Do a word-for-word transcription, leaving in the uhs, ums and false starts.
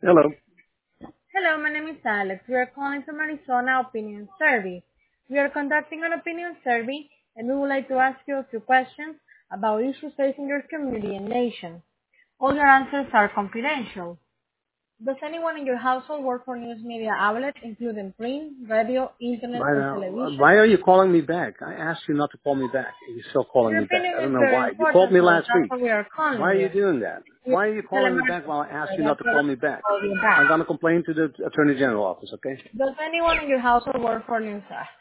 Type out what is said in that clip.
Hello. Hello, my name is Alex. We are calling from Arizona Opinion Survey. We are conducting an opinion survey and we would like to ask you a few questions about issues facing your community and nation. All your answers are confidential. Does anyone in your household work for news media outlets, including print, radio, internet, Why, or now, television? why are you calling me back? I asked you not to call me back. and You're still calling Your me back. opinion I don't is know very why. You called important me to us. last That's week. why we are Why calling are you you. doing that? It's Why are you calling me back telemarketing, while I asked sir. you not That's to why call me we back? call you back. I'm going to complain to the Attorney General office, okay? Does anyone in your household work for news?